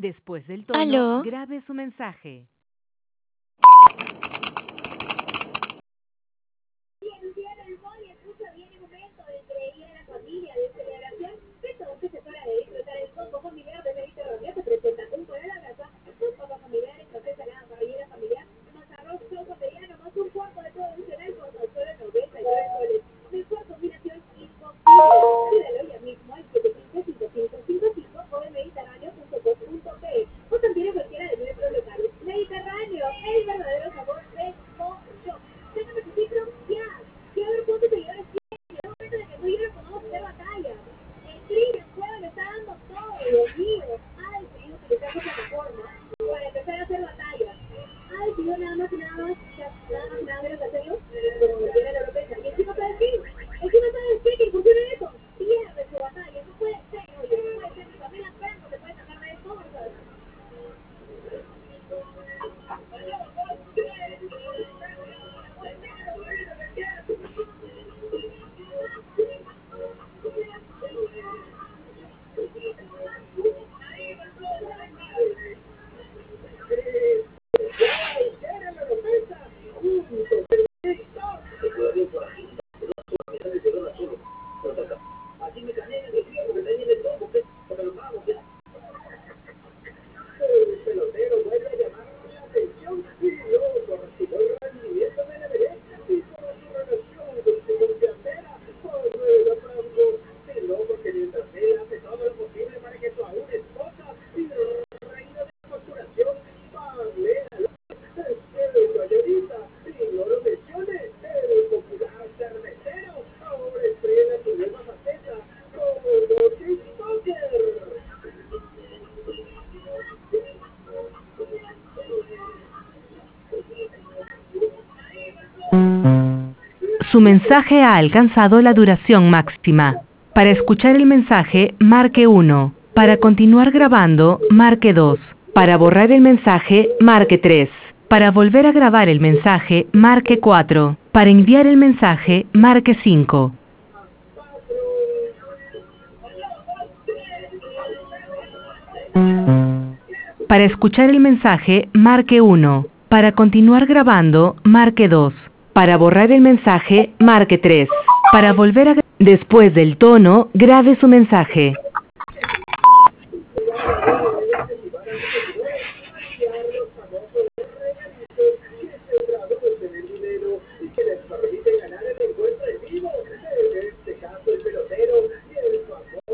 Después del tono, ¿Aló? grabe su mensaje. Su mensaje ha alcanzado la duración máxima. Para escuchar el mensaje, marque 1. Para continuar grabando, marque 2. Para borrar el mensaje, marque 3. Para volver a grabar el mensaje, marque 4. Para enviar el mensaje, marque 5. Para escuchar el mensaje, marque 1. Para continuar grabando, marque 2. Para borrar el mensaje, marque 3. Para volver a... Después del tono, grabe su mensaje.